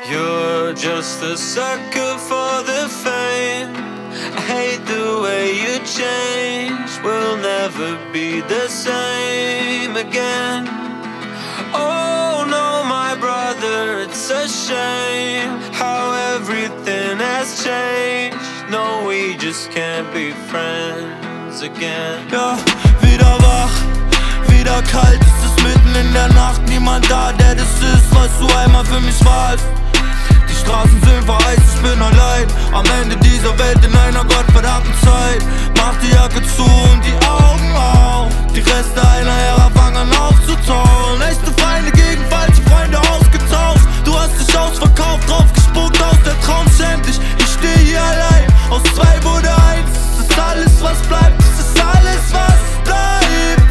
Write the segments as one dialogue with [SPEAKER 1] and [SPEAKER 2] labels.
[SPEAKER 1] You're just a sucker for the fame. I hate the way you change. We'll never be the same again. Oh no, my brother, it's a shame how everything has changed. No, we just can't be friends again.
[SPEAKER 2] Ja, wieder wach, wieder kalt, es ist mitten in der Nacht. Niemand da, der das ist, was du einmal für mich warst. Die Straßen sind vereist, ich bin allein am Ende dieser Welt in einer gottverdammten Zeit. Mach die Jacke zu und die Augen auf. Die Reste einer Ära fangen an aufzutauen. Echte Feinde gegen falsche Freunde ausgetauscht. Du hast dich ausverkauft, drauf gespuckt aus der Traum, schäm dich. Ich steh hier allein, aus 2 wurde 1. Das ist alles, was bleibt, das ist alles, was bleibt.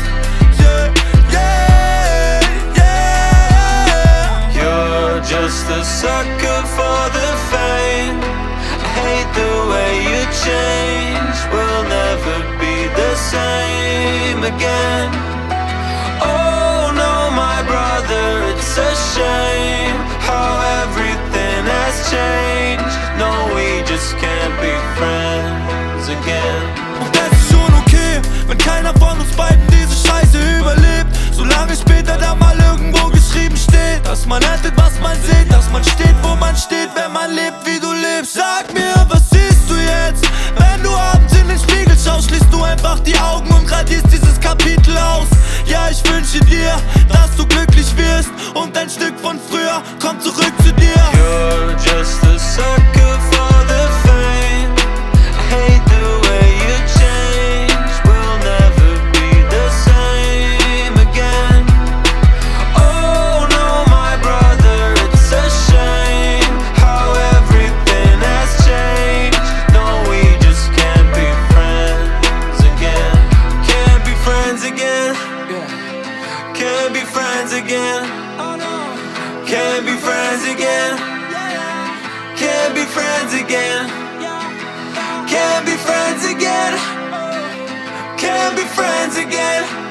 [SPEAKER 2] Yeah, yeah, yeah.
[SPEAKER 1] You're just a sucker for the fame. I hate the way you change. We'll never be the same again. Oh no, my brother, it's a shame how everything has changed. No, we just can't be friends again.
[SPEAKER 2] Und das ist schon okay, wenn keiner von uns beiden diese Scheiße überlebt. Solange später da mal irgendwo geschrieben steht, dass man hättet, was man sieht, dass man steht, wo man steht, wenn man lebt, wie du lebst. Sag mir, was siehst du jetzt? Wenn du abends in den Spiegel schaust, schließt du einfach die Augen und radierst dieses Kapitel aus. Ja, ich wünsche dir, dass du glücklich wirst und ein Stück von früher kommt zurück zu dir.
[SPEAKER 1] You're just a sucker for the fame. I hate the way you change. We'll never be the same again. Oh no, my brother, it's a shame how everything has changed. No, we just can't be friends again. Can't be friends again. Can't be friends again. Can't be friends again. Can't be friends again. Can't be friends again. Can't be friends again.